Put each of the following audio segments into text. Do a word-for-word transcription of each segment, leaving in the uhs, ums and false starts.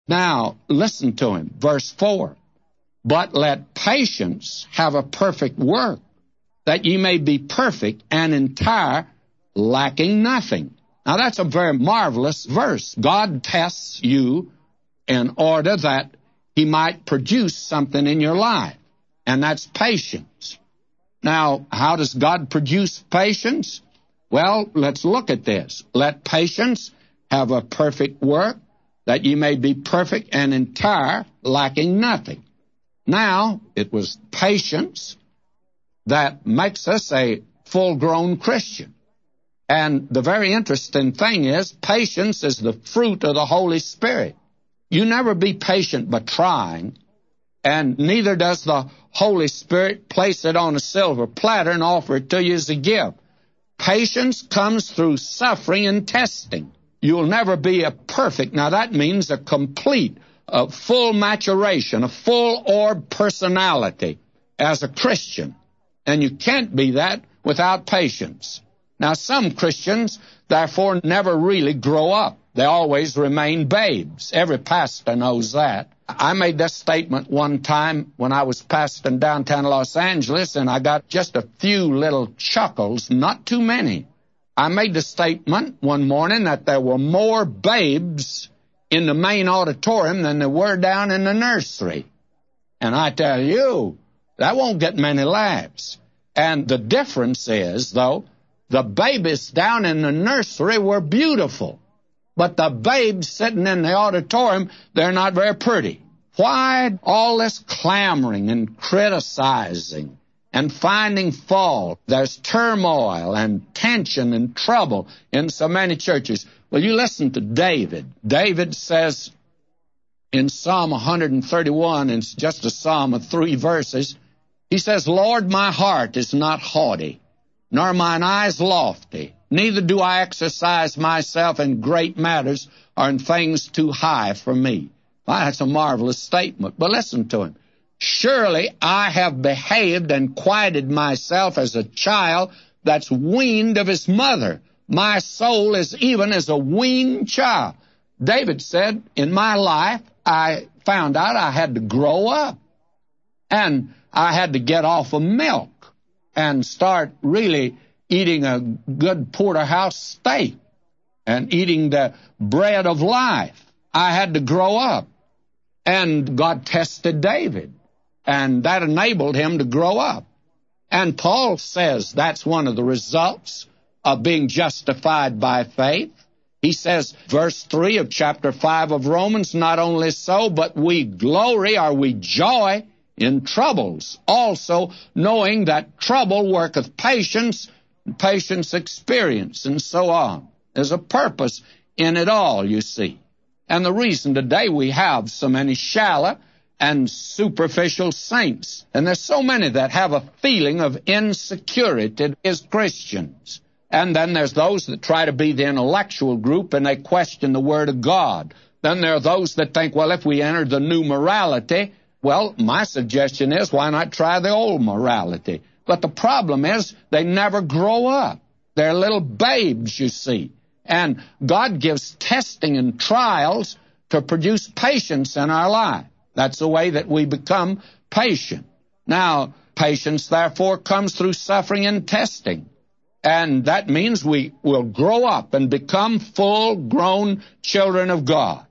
Now, listen to him. Verse four. But let patience have a perfect work, that ye may be perfect and entire, lacking nothing. Now, that's a very marvelous verse. God tests you in order that he might produce something in your life, and that's patience. Now, how does God produce patience? Well, let's look at this. Let patience have a perfect work, that ye may be perfect and entire, lacking nothing. Now, it was patience that makes us a full-grown Christian. And the very interesting thing is, patience is the fruit of the Holy Spirit. You never be patient by trying, and neither does the Holy Spirit place it on a silver platter and offer it to you as a gift. Patience comes through suffering and testing. You'll never be a perfect. Now, that means a complete, a full maturation, a full-orbed personality as a Christian. And you can't be that without patience. Now, some Christians, therefore, never really grow up. They always remain babes. Every pastor knows that. I made this statement one time when I was pastoring downtown Los Angeles, and I got just a few little chuckles, not too many. I made the statement one morning that there were more babes in the main auditorium than there were down in the nursery. And I tell you, that won't get many laughs. And the difference is, though, the babies down in the nursery were beautiful. But the babes sitting in the auditorium, they're not very pretty. Why all this clamoring and criticizing and finding fault? There's turmoil and tension and trouble in so many churches. Well, you listen to David. David says in Psalm one thirty-one, and it's just a psalm of three verses, he says, Lord, my heart is not haughty, nor mine eyes lofty. Neither do I exercise myself in great matters or in things too high for me. Well, that's a marvelous statement, but listen to him. Surely I have behaved and quieted myself as a child that's weaned of his mother. My soul is even as a weaned child. David said, in my life, I found out I had to grow up. And I had to get off of milk and start really eating a good porterhouse steak and eating the bread of life. I had to grow up. And God tested David, and that enabled him to grow up. And Paul says that's one of the results of being justified by faith. He says, verse three of chapter five of Romans, not only so, but we glory or we joy in troubles, also knowing that trouble worketh patience, patience experience, and so on. There's a purpose in it all, you see. And the reason today we have so many shallow and superficial saints, and there's so many that have a feeling of insecurity as Christians. And then there's those that try to be the intellectual group, and they question the Word of God. Then there are those that think, well, if we enter the new morality, well, my suggestion is, why not try the old morality? But the problem is, they never grow up. They're little babes, you see. And God gives testing and trials to produce patience in our life. That's the way that we become patient. Now, patience, therefore, comes through suffering and testing. And that means we will grow up and become full-grown children of God.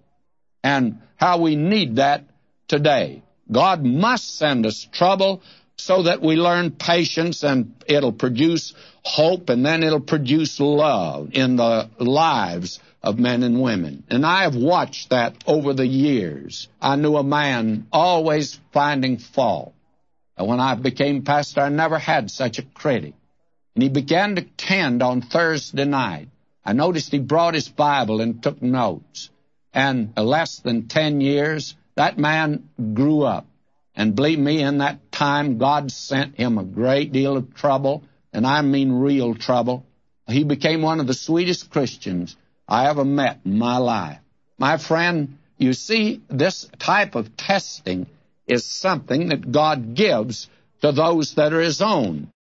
And how we need that today. God must send us trouble so that we learn patience, and it'll produce hope, and then it'll produce love in the lives of men and women. And I have watched that over the years. I knew a man always finding fault. And when I became pastor, I never had such a critic. And he began to attend on Thursday night. I noticed he brought his Bible and took notes. And in less than ten years, that man grew up. And believe me, in that time, God sent him a great deal of trouble, and I mean real trouble. He became one of the sweetest Christians I ever met in my life. My friend, you see, this type of testing is something that God gives to those that are His own.